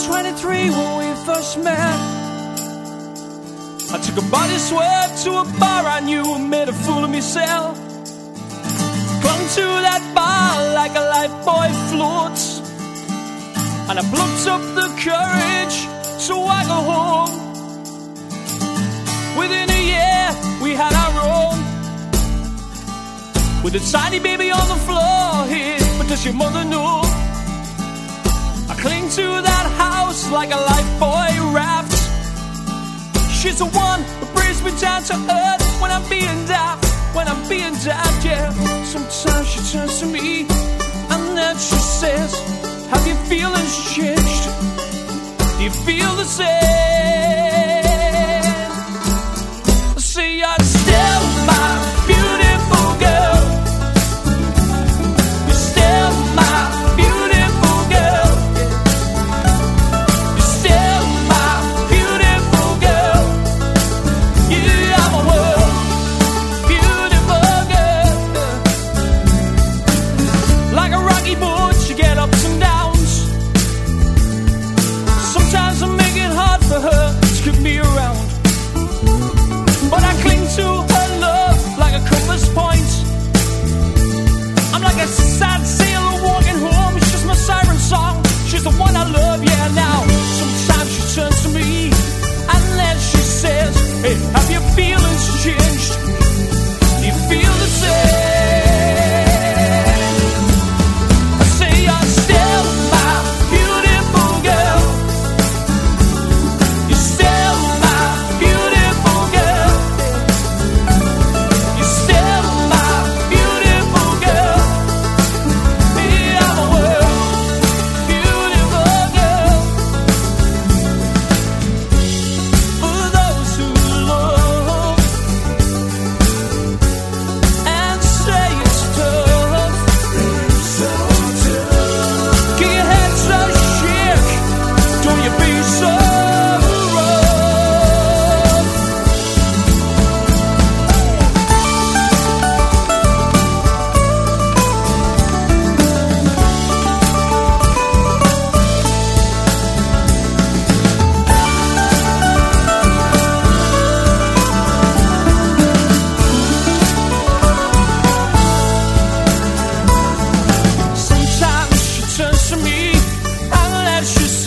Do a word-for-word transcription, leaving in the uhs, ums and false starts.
twenty-three when we first met. I took a body sweat to a bar I knew and made a fool of myself. Clung to that bar like a lifebuoy floats, and I plucked up the courage so I go home. Within a year we had our own, with a tiny baby on the floor here. But does your mother know? I cling to that house like a lifebuoy raft. She's the one who brings me down to earth when I'm being daft, when I'm being daft, yeah. Sometimes she turns to me and then she says, have your feelings changed? Do you feel the same? See, you're still my beautiful girl. You're still my beautiful girl. You're still my beautiful girl. You are my world, beautiful girl. Like a rocky boat, you get ups and downs. Sometimes I make it hard for her to keep me around, but I cling to her love like a compass point. I'm like a sad sailor walking home. She's my siren song. She's the one I love, yeah. Now sometimes she turns to me and then she says, hey, have your feelings changed? Do you feel the same? I say you're still my beautiful girl. You're still my beautiful girl. You're still my beautiful girl. Yeah, I'm a world, beautiful girl. For those who love and say it's tough, get your head to shake. Don't you be so rough. Sometimes she turns to me and then she